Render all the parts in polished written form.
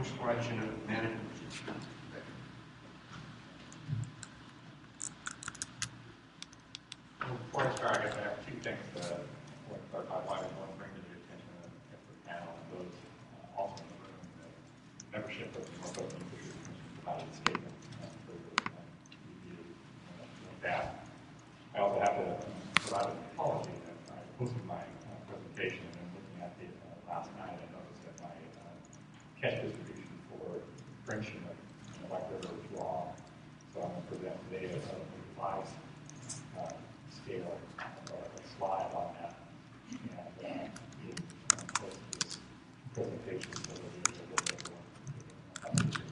coast-wide Chinook management system. Well, before I start, I guess I have two things to clarify. One is one bring to the attention of the panel and those also in the room. The membership of the North Ocean Fisheries Commission provided a statement for the review of that. I also have to provide an apology that I posted my presentation and looking at it last night, I noticed that my catch distribution for friction of White River was wrong. So I'm going to present today a revised scale a slide on that and post this presentation so that we can look at it.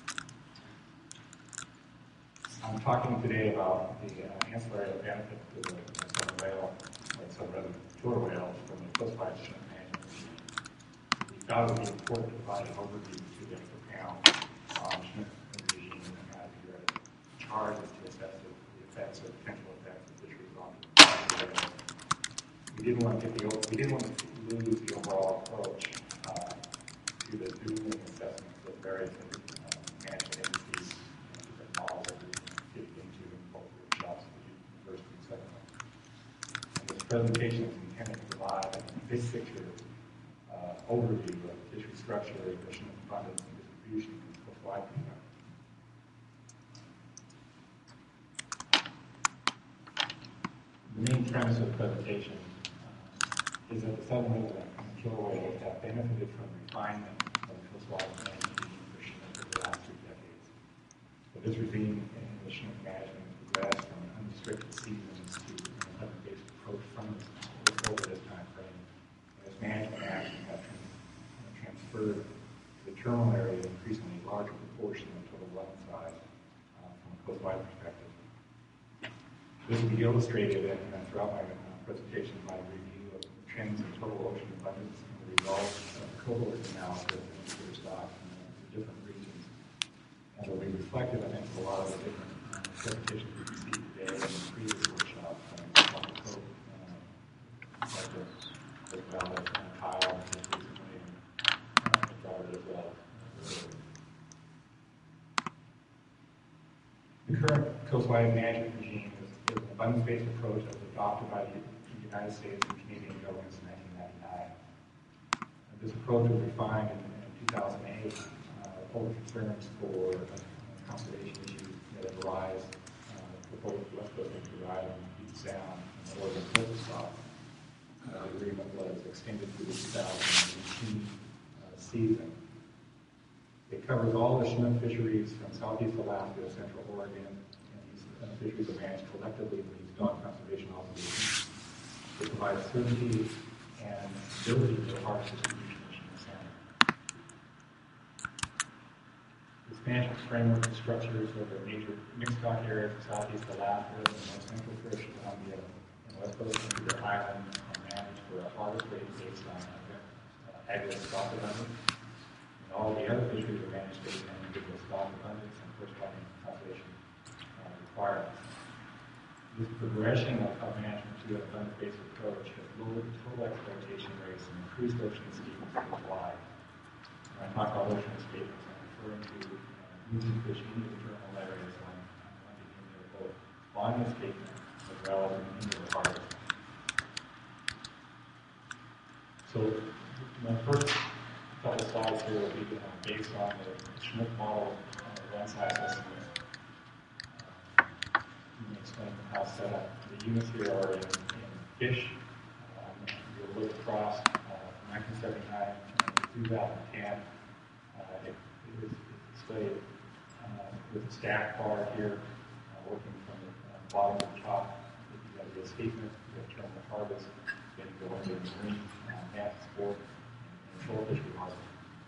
I'm talking today about the ancillary benefits to the southern whale, or southern tour whales from the coastwide Chinook management regime. We thought it would be important to provide an overview to the pound on Chinook regime and how to get charged to assess the effects or potential effects of fisheries on the whale. We didn't want to lose the overall approach to the dueling assessments of various management entities and different models that we get into in both workshops with the first and second one. And this presentation is intended to provide a big picture overview of fishery structure, efficient abundance, and distribution in the coastwide Chinook. The main premise of the presentation is that the southern whale and killer whales have benefited from refinement of the coastwide management regime for Chinook over the last 3 decades. But this regime in the Chinook management has progressed from unrestricted seasons to an event-based approach from over this time frame. As management action has transferred to the terminal area an increasingly larger proportion of total run size from a coastwide perspective. This will be illustrated throughout my presentation by a review of trends in total ocean abundance and the results of the cohort analysis in the fish stock in the different regions. And will be reflected, I think, in a lot of the different presentations we can see today in the previous workshop on the code, as well as Kyle just recently and Robert as well. The current coastwide management regime is an abundance-based approach that was adopted by the United States and Canadian governments in 1999. This approach was refined in 2008 over concerns for conservation issues that arise for both West Coast Vancouver Island, Puget Sound, and the Oregon Coastal Stock. The agreement was extended through the 2018 season. It covers all the Chinook fisheries from southeast Alaska to central Oregon, and these fisheries are managed collectively in these dog conservation obligations. It provides certainty and stability to the harvest distribution of Chinook salmon. This management framework is structured so that major mixed stock areas of southeast Alaska and north central British Columbia and west coast Vancouver Island are managed for a harvest rate based on aggregate stock abundance. All the other fisheries are managed based on individual stock abundance and corresponding conservation requirements. This progression of management to an abundance-based approach has lowered total exploitation rates and increased ocean escapements worldwide. When I talk about ocean escapements, I'm referring to moving fish into the terminal areas on both volume escapement as well as into the harvest. So my first couple of slides here will be based on the Chinook model run size estimates. Let me explain how it's set up. The units here are in fish. You'll look across from 1979 to 2010. It was displayed with a stack bar here, working from the bottom to the top. You have the escapement, you have terminal harvest, then you go into the marine net sport. Fishery harvest.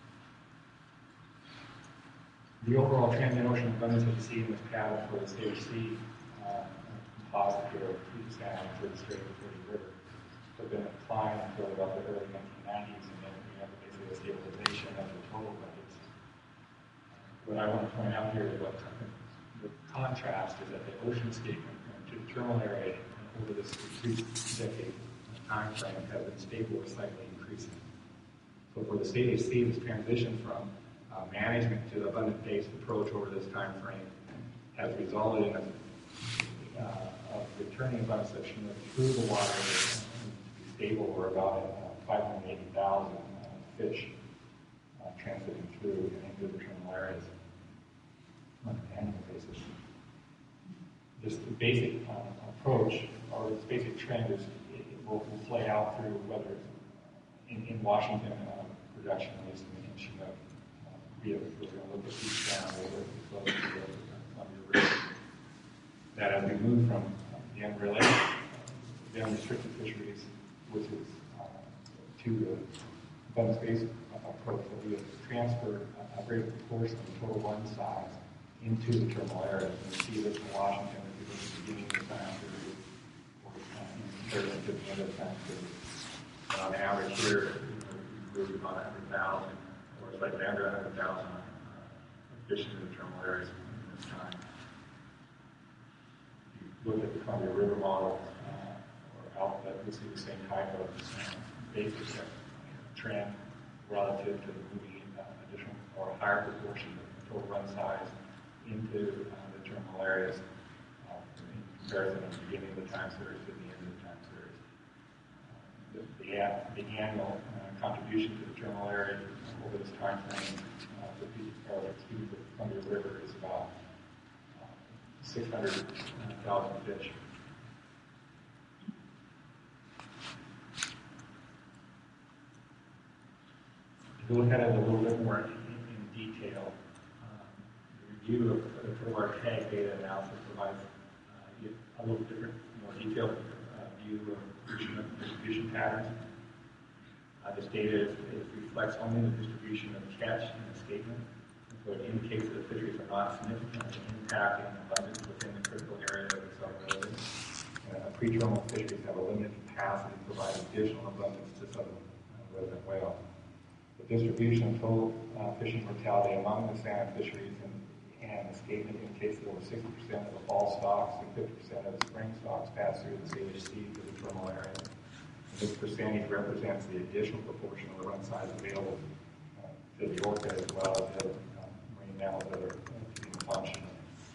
The overall transient ocean abundance that you see in this pattern for the stage C composite here of Puget Sound to the Strait of Pretty River has been a decline until about the early 1990s, and then we have basically a stabilization of the total budgets. What I want to point out here is what the contrast is that the ocean escapement to the terminal area over this 2-decade time frame has been stable or slightly increasing. So for the stage C, this transition from management to the abundant-based approach over this time frame has resulted in of returning abundance of Chinook through the water to be stable for about 580,000 fish transiting through and into the terminal areas on an annual basis. This basic approach, or this basic trend, is it will play out through whether it's in Washington production, at least in Chinook. Be it we're going to look at East Sound or close to the Columbia River. That as we move from the unrelated, the unrestricted fisheries, which is to the abundance-based approach, that we have transferred a greater proportion of the total run size into the terminal areas. And we see this in Washington at the beginning of the time period, or in comparison to the end of the time period. And on average here, we grew about 100,000, or slightly under 100,000 fish in the terminal areas in this time. If you look at the Columbia River model, or Alphabet, we see the same type of basic trend relative to moving additional or a higher proportion of the total run size into the terminal areas in comparison of the beginning of the time series to the end of the time series. The annual contribution to the terminal area over this time frame for the Columbia River is about 600,000 fish. To look at it a little bit more in detail, the review of our tag data analysis provides a little different, more detailed view of distribution patterns. This data reflects only the distribution of catch and escapement, so it indicates that the fisheries are not significantly impacting abundance within the critical area of the southern resident. Pre-terminal fisheries have a limited capacity to provide additional abundance to southern resident whale. The distribution of total fishing mortality among the salmon fisheries and escapement indicates that over 60% of the fall stocks and 50% of the spring stocks pass through the CHC to the terminal area. This percentage represents the additional proportion of the run size available to the orca as well as the marine mammals that are being functional.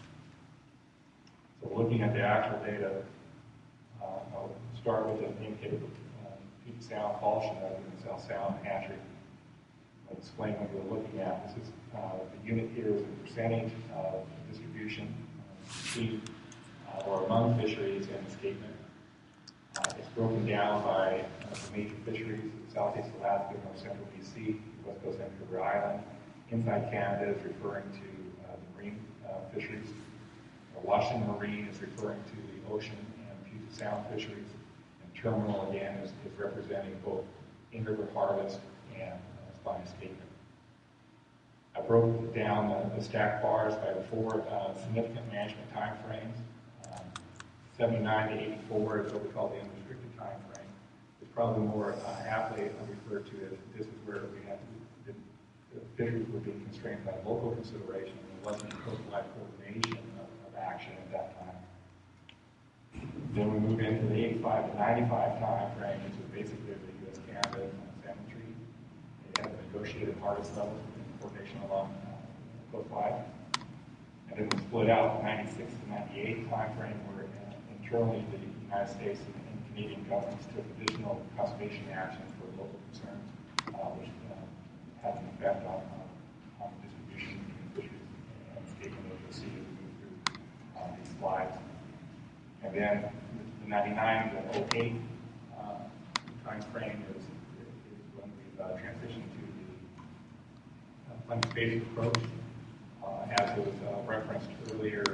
So looking at the actual data, I'll start with an indicator of Puget Sound fall Chinook and South Sound hatchery. I'll explain what we're looking at. This is the unit here is the percentage of distribution between or among fisheries and escapement. It's broken down by the major fisheries, Southeast Alaska, North Central BC, West Coast Vancouver Island. Inside Canada is referring to the marine fisheries. Washington Marine is referring to the ocean and Puget Sound fisheries. And terminal, again, is representing both in-river harvest and spine escapement. I broke down the stacked bars by the four significant management time frames. 79 to 84 is what we call the unrestricted time frame. It's probably more aptly referred to as this is where we had the fisheries were being constrained by local consideration and there wasn't coast-wide coordination of action at that time. Then we move into the 85 to 95 time frame, which is basically the U.S.-Canada salmon treaty. They have negotiated harvest levels and coordination along coastwide. And then we split out the 96 to 98 time frame where internally the United States and Canadian governments took additional conservation action for local concerns, which has an effect on the distribution between fisheries and escapement of the sea as we move through these slides. And then the 99 to 08 time frame is when we've transitioned to the abundance-based approach. As was referenced earlier,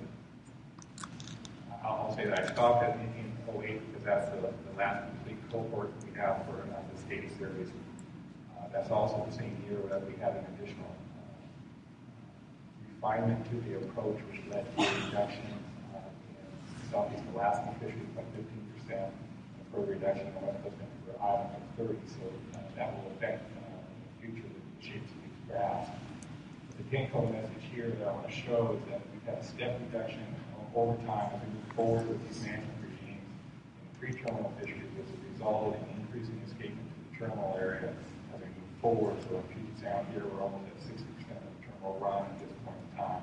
I'll say that I stopped in 08 because that's the last complete cohort that we have for the state series. That's also the same year that we had an additional refinement to the approach, which led to a reduction in Southeast Alaska fisheries by 15%, and further reduction in West Coast Vancouver Island by 30%. So that will affect in the future the shapes of these graphs. The take-home message here that I want to show is that we've had a step reduction over time as we move forward with these management regimes in the pre-terminal fisheries, which has resulted in increasing escapement to the terminal area as we move forward. So in Puget Sound here, we're almost at 60% will run at this point in time.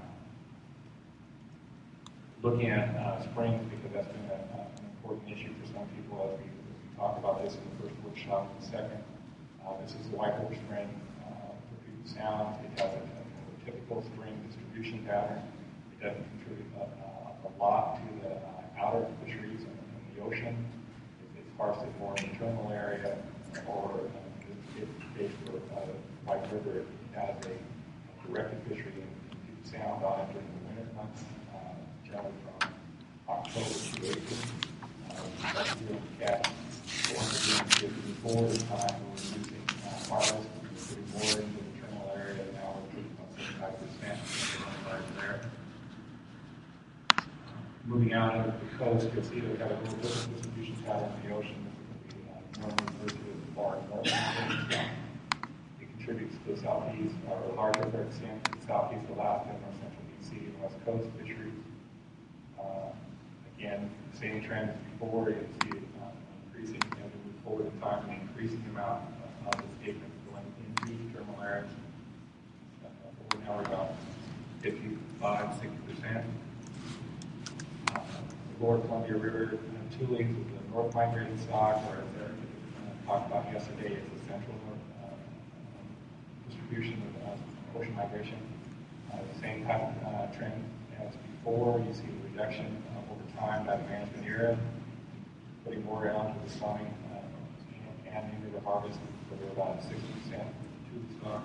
Looking at springs, because that's been an important issue for some people as we talk about this in the first workshop and the second. This is the White Oak Spring for Puget Sound. It has a typical spring distribution pattern. It doesn't contribute a lot to the outer fisheries in the ocean. It's parsed more in the terminal area, or it's for White River. It has a directed fishery in Puget Sound on it during the winter months, generally from October to April. We'll catch 450 before the time we're using harvest. We're putting more into the terminal area. Now we're putting about 75% there. Moving out into the coast, you'll see that we've got a little different distribution pattern in the ocean. This is what we normally refer to as the far north. It contributes to the southeast, or larger extent to the southeast Alaska, north central BC, and west coast fisheries. Again, same trend as before. You can see it increasing as we move forward in time, and increasing the amount of escapement going into the terminal areas. Now we're about 55-60%. The lower Columbia River tules is the north migrating stock, or as Eric talked about yesterday, it's the central distribution of ocean migration. Same type of trend as before. You see the reduction over time by the management era, putting more out to the spawning and into the harvest, so we're about 60% to the stock.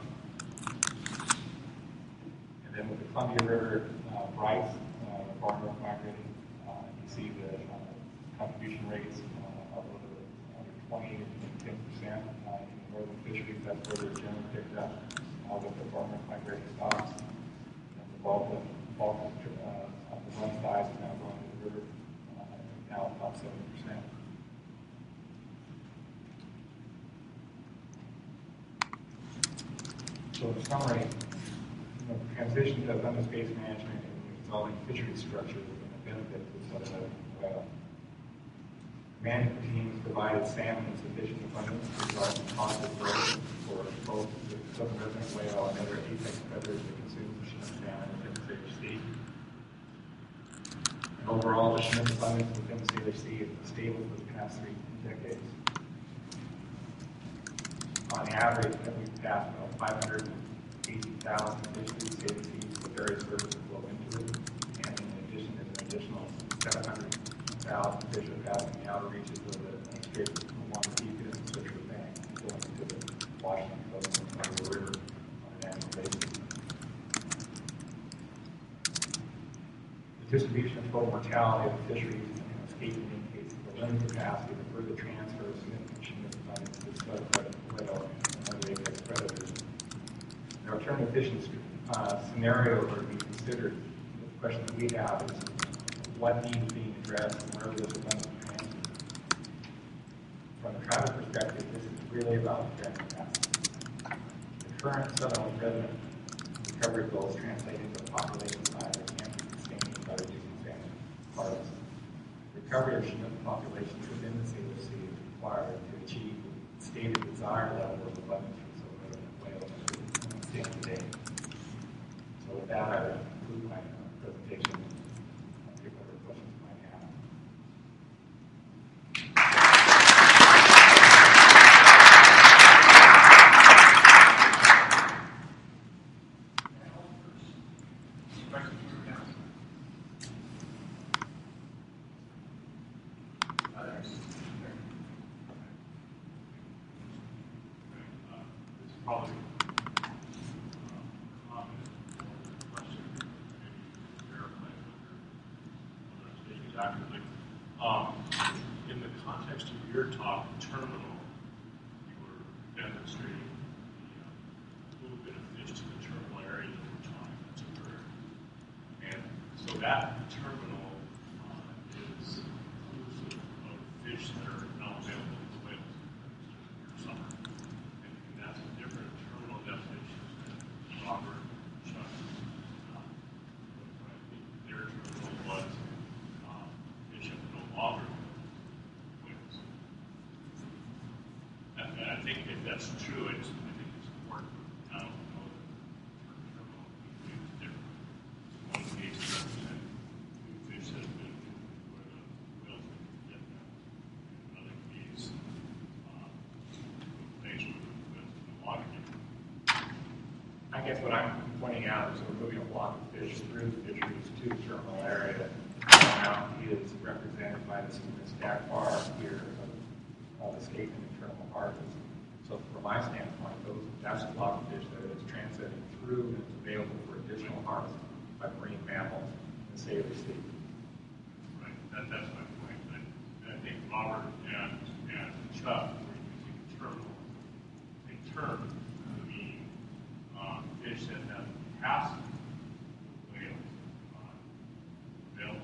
And then with the Columbia River rice, far north migrating, you see the contribution rates of under 20 to 10% in the northern fisheries. That's where they're generally picked up with the far north migrating stocks. And the bulk of the run size is now going to the river, now about 70%. So in summary, the transition to abundance-based management and developing fishery structures has been a benefit to the Southern whale. Management teams provided salmon in sufficient abundance to result in positive growth for both the southern resident whale and other apex predators that consume Chinook salmon within the Salish Sea. And overall, the Chinook abundance within the Salish Sea has been stable for the past 3 decades. On average, we've passed about 580,000 fish through the Salish Sea with various rivers that flow into it. And in addition, there's an additional 700,000 fish that pass in the outer reaches of the Strait of Waikiki and the Citrus Bank, going to the Washington coast and Columbia River on an annual basis. The distribution of total mortality of the fisheries and escaping indicates the limited capacity to further transfer significant Chinook abundance to the southern whale and other apex predators. The alternative fishing scenario are to be considered. The question that we have is what needs being addressed and where this abundance transfer. From the tribal perspective, this is really about the trend capacity. The current southern resident recovery goals translate into a population size that can't be sustained by reducing salmon harvest. Recovery of Chinook populations within the Salish Sea is required to achieve the stated desired level of abundance for southern resident whales at the end of the day. So with that, I will conclude my presentation. I'll take whatever questions you might have. Probably in the context of your talk, terminal, you were demonstrating the movement of fish to the terminal areas over time. That's occurred. And so that terminal is inclusive of fish that are not available to the whales for summer. And that's a different terminal definition than Robert and Chuck. Their terminal was fish that no longer whales. And I think if that's true, I think it's important now to know that terminal guess what I'm pointing out is we're moving a block of fish through the fisheries to the terminal area. The amount is represented by this stack bar here of escaping and terminal harvest. So from my standpoint, that's a block of fish that is transiting through and is available for additional harvest by marine mammals and savory seafood. Right, that's my point. I think Robert and Chuck were using the terminal, a term to mean fish that have capacity whales available.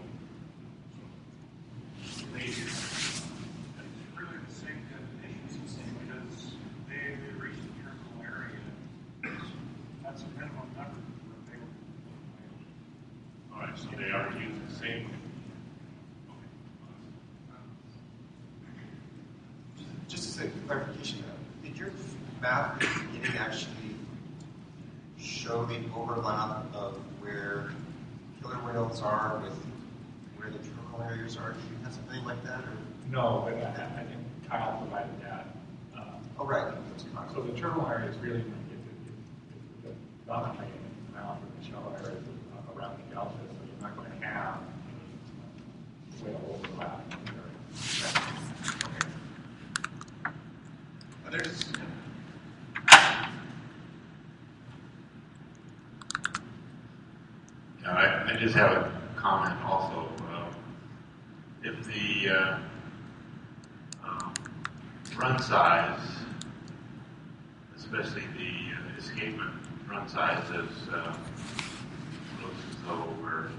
So, It's really the same definition, because they reach the terminal area. That's a minimum number for available whales. all right, so they are using the same. Just as a clarification, did your map at the beginning actually show the overlap of where killer whales are with where the terminal areas are? Did you have something like that? Or? No, but I think Kyle provided that. Oh, right. So the terminal area is really the dominating amount of the shallow areas around the delta, so you're not going to have whale overlap in the area. Others? I just have a comment also. If the run size, especially the escapement run size, looks as though we're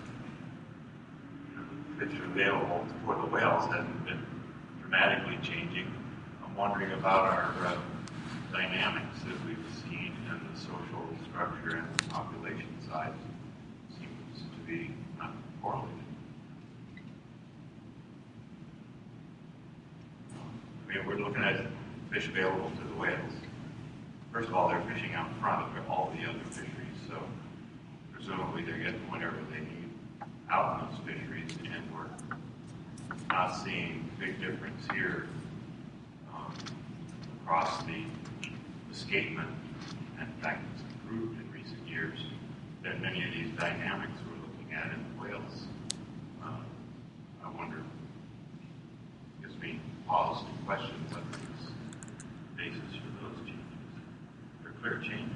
the fish available for the whales hasn't been dramatically changing. I'm wondering about our dynamics that we've seen in the social structure and the population size. Seems to be not correlated. I mean, we're looking at fish available to the whales. First of all, they're fishing out in front of all the other fisheries, so presumably they're getting whatever they need out in those fisheries, and we're not seeing a big difference here across the escapement. In fact, it's improved in recent years than many of these dynamics we're looking at in the whales. I wonder, gives me pause to question whether there's basis for those changes, for clear changes.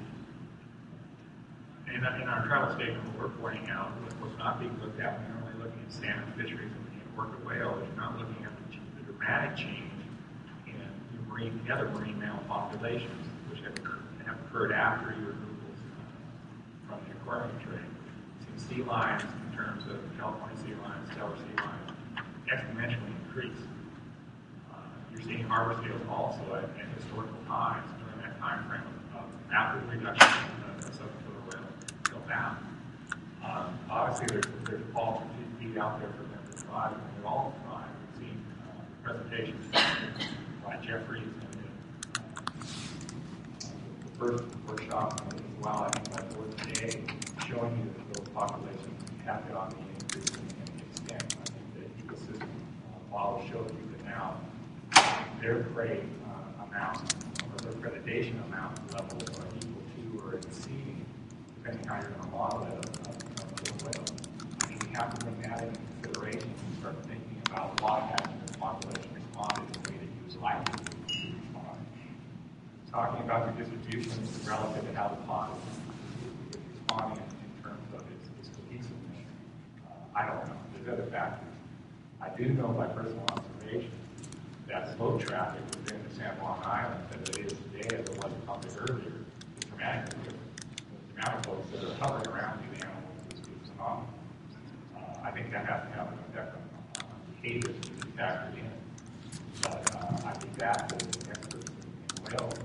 In our travel statement, we're pointing out what's not being looked at when you're only looking at salmon fisheries and looking at orca whale, is you're not looking at the dramatic change in the other marine mammal populations, which have occurred after your removals from the aquarium trade. You've seen sea lions, in terms of California sea lions, Steller sea lions, exponentially increase. You're seeing harbor scales also at historical times during that time frame of after the reduction of southern killer whale go down. Obviously, there's all feed out there for them to thrive, and they all thrive. We've seen presentations by Jeffries and the first workshop as well, I think by fourth day, showing you that those populations have got the increase in extent. I think the ecosystem model shows you that now their prey amount or their predation amount levels are equal to or exceeding, depending how you're going to model it, of the whale. I mean, we have to bring that into consideration and start thinking about why hasn't the population responded the way that you was likely to respond. Talking about the distribution relative to how the pond is responding in terms of its cohesiveness, I don't know. There's other factors. I do know by personal observation that boat traffic within the San Juan Island, as it is today, as it was probably earlier, is dramatically different. The amount of boats that are hovering around these animals is phenomenal. I think that has to have an effect on behaviors to be factored in. But I think that the experts in whales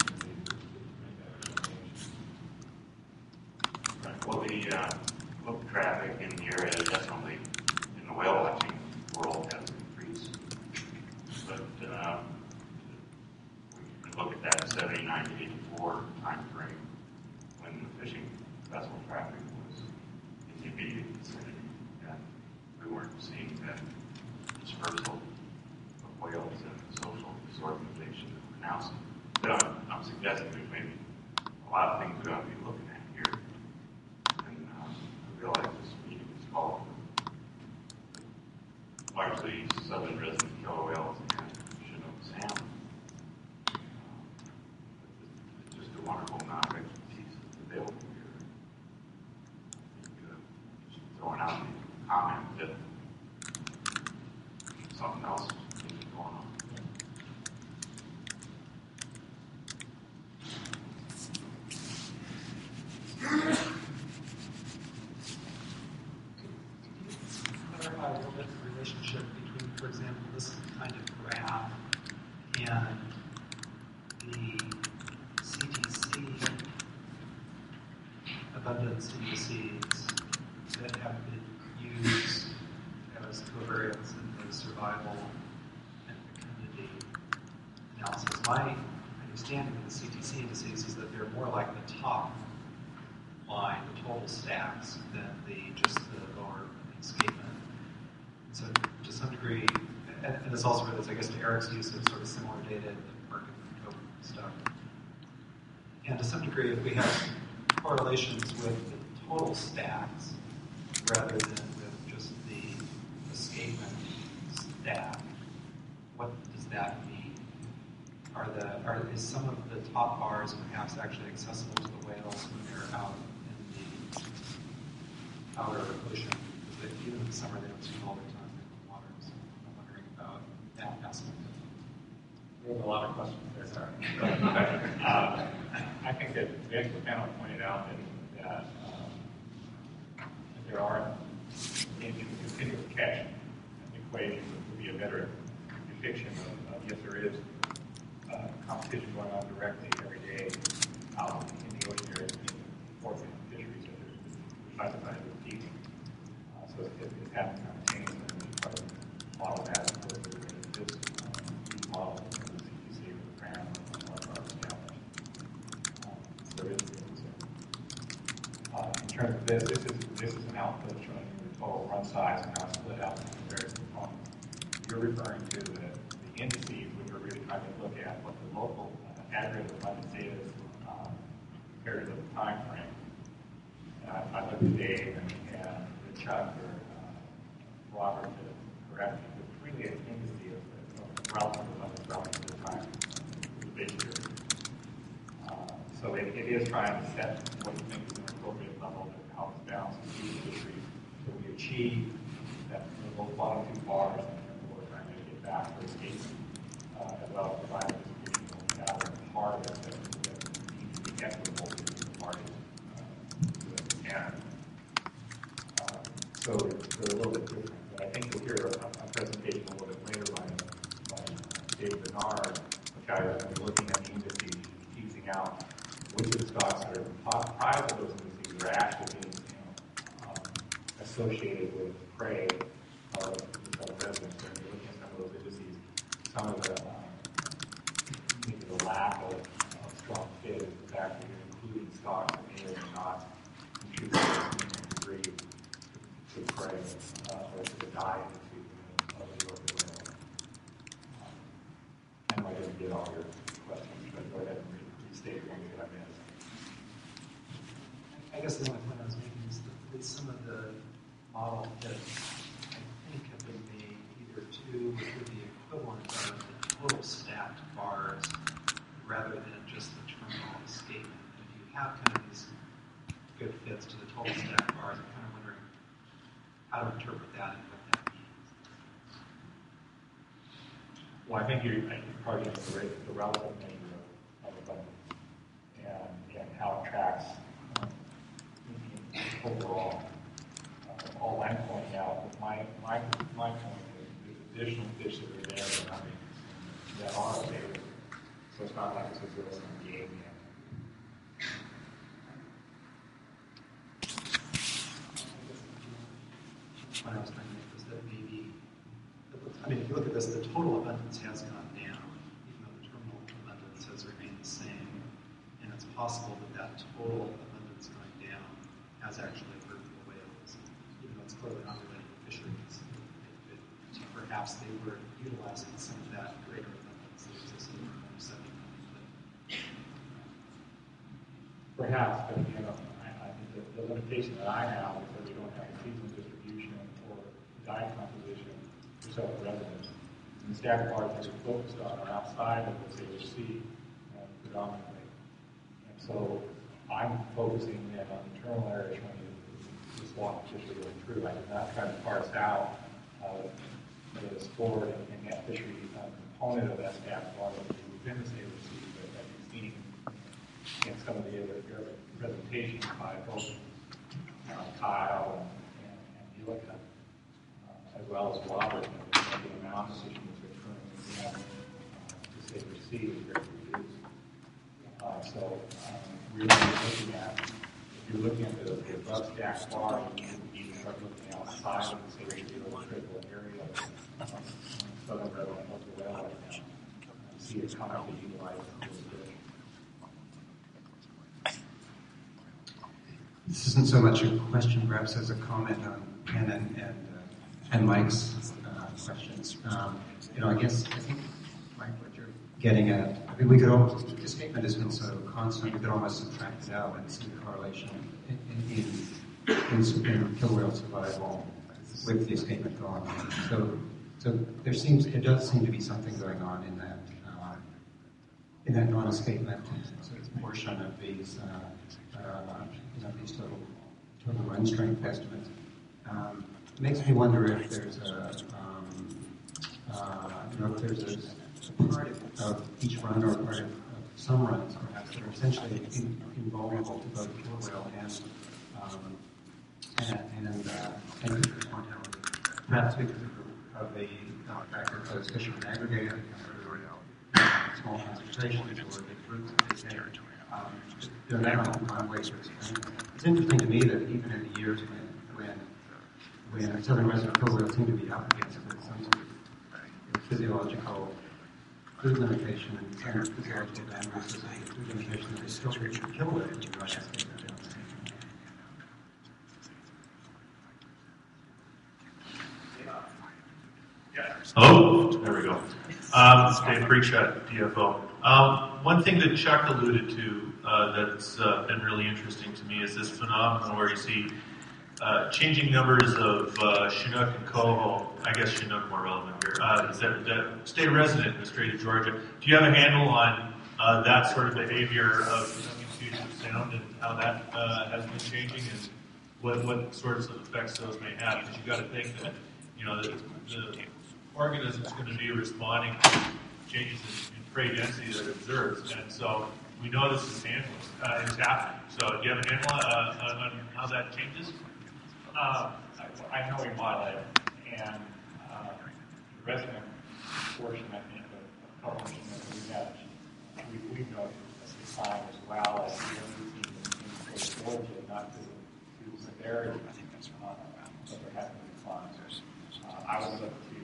Right. Well, the boat traffic in the area definitely in the whale watching world has increased. But we can look at that 79 to 84 time frame when the fishing vessel traffic was in the immediate vicinity, and we weren't seeing that dispersal of whales and social disorganization that we're now seeing. But I'm suggesting there's maybe a lot of things we ought to be looking abundance indices that have been used as covariates in the survival and fecundity analysis. My understanding of the CTC indices is that they're more like the top line, the total stacks, than just the lower escapement. And so to some degree, and this also relates, I guess, to Eric's use of sort of similar data in the market stuff. And to some degree, if we have correlations with the total stacks rather than with just the escapement stack, what does that mean? Is some of the top bars perhaps actually accessible to the whales when they're out in the outer ocean? Because even in the summer they don't swim all the time in the water. So I'm wondering about that aspect of it. There's a lot of questions there, sorry. I think that the expert panel pointed out that there are, in continuous catch equation would be a better depiction of yes, there is competition going on directly every day out in the ocean areas in forfeit fisheries that are classified as competing. So it's having kind of changed and we try to model that for this model of the CTC or the CRAM or our established. So there is a concern. In terms of this is an output showing you the total run size and how it's split out into various components. You're referring to the indices, which are really trying to look at what the local aggregate abundance data is compared to the time frame. I looked at Dave and Chuck or Robert to correct me, but it's really an indice of relative abundance relative to the time of the base period. So it is trying to set what you think is an appropriate level of how it's balanced between the fisheries. So we achieve that those bottom two bars in terms of what we're trying to get back for escapement, as well as provide a distribution of data and harvest that needs to be equitable between the parties to Canada. So they're a little bit different. But I think you'll hear a presentation a little bit later by Dave Bernard, which I was going to be looking at the indices, teasing out which of the stocks that are prior to those indices are actually being associated with prey or with residents. And you're looking at some of those indices, some of the lack of strong fit is actually including stocks that may or may not contribute to a degree to prey or to the diet of the orchid whale. I know I didn't get all your questions, but go ahead and restate one that I missed. I guess the only point I was making is that some of the model that I think have been made either to which would be equivalent of the total stacked bars rather than just the terminal escapement. And if you have kind of these good fits to the total stacked bars, I'm kind of wondering how to interpret that and what that means. Well, I think you're targeting the relative measure of abundance and how it tracks overall. All I'm pointing out, my point is there's additional fish that are there that are available. So it's not like it's a zero-sum game yet. The point I was trying to make was that maybe, I mean, if you look at this, the total abundance has gone down, even though the terminal abundance has remained the same. And it's possible that total abundance going down has actually hurt the whales, even though it's clearly not related to fisheries. Perhaps they were utilizing some of that greater abundance that existed in the 70s. Perhaps, but I think the limitation that I have is that we don't have a seasonal distribution or diet composition for several residents. And the stack bars that we're focused on are outside of the Salish Sea predominantly. And so I'm focusing in on the terminal areas when the swamp fishery going through. I did not try to parse out the sport and that fishery component of that stack bar within the Salish Sea, but as you've seen in some of the other presentations by both Kyle and Elica, as well as Robert, the amount of fishing that's occurring in the Salish Sea is very reduced. So we're looking at, you're looking at the above stack bar, you can start looking outside and say you're the critical area of southern railroad of the rail right now. See it come out to utilize it. This isn't so much a question, perhaps as a comment on Ken and Mike's questions. I think, Mike, what you're getting at, I mean, we could almost, the statement has been so constant, we could almost subtract it out and see the correlation in kill whale survival with the escapement going on. So there does seem to be something going on in that non-escapement portion of these total run strength estimates. It makes me wonder if there's a part of each run or part of some runs perhaps that are essentially invulnerable to both kill whale and mortality. Perhaps because of the fact that those fish are aggregated small concentrations or big groups of this territory. They're now on ways to expand. It's interesting to me that even in the years when southern resident kill whales seem to be up against some sort of physiological food limitation and kind of physiological damages associated with food limitation, that they still reach the kill whale to the right. Hello? There we go. Dave Preachett, DFO. One thing that Chuck alluded to that's been really interesting to me is this phenomenon where you see changing numbers of Chinook and Coho, I guess Chinook more relevant here, that stay resident in the Strait of Georgia. Do you have a handle on that sort of behavior of Puget Sound and how that has been changing and what sorts of effects those may have? Because you've got to think that, the organism is going to be responding to changes in prey density that it observes, and so we know this is happening. So do you have a handle on how that changes? I know we model it, and the resident portion, I think, of publishing that we've noticed this time as well as in Georgia, not to severity, but there has been declines. I would look to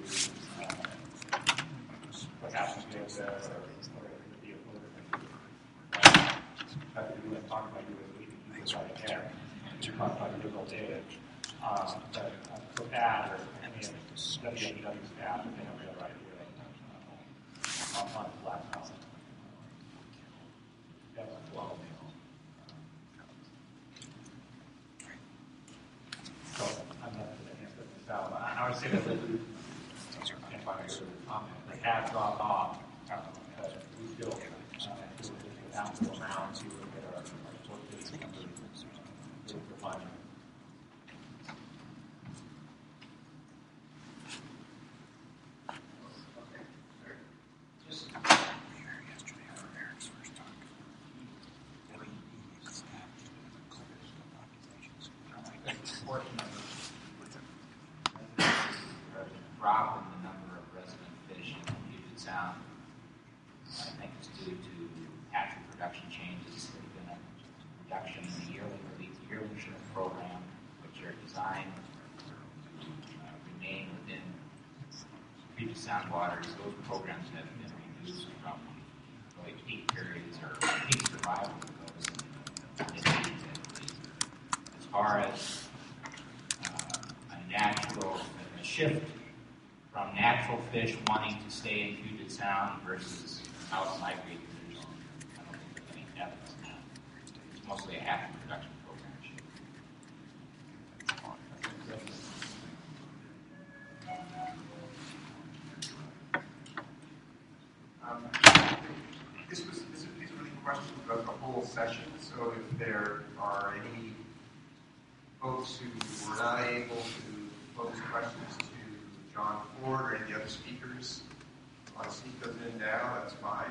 what happens with or the ability to talk about USD right there. You talk about the result data. But for that or any of the WWW staff, they don't feel right here on the laptop. That's well. So I'm not going to answer this out. I would say that they have dropped off, but we still down to amount to get our sources to define. Drop in the number of resident fish in Puget Sound, I think it's due to hatchery production changes. There's been a reduction in the yearly Chinook program, which are designed to remain within Puget Sound waters. Those programs have been reduced from really peak periods or peak survival of those in the 80s, I believe. As far as a shift from natural fish wanting to stay in Puget Sound versus out migrating, I don't think there's any evidence of that. It's mostly a hatchery production program issue. These are really questions about the whole session, so if there are any folks who were not able to pose questions to John Ford or any of the other speakers want to sneak those in now, that's fine.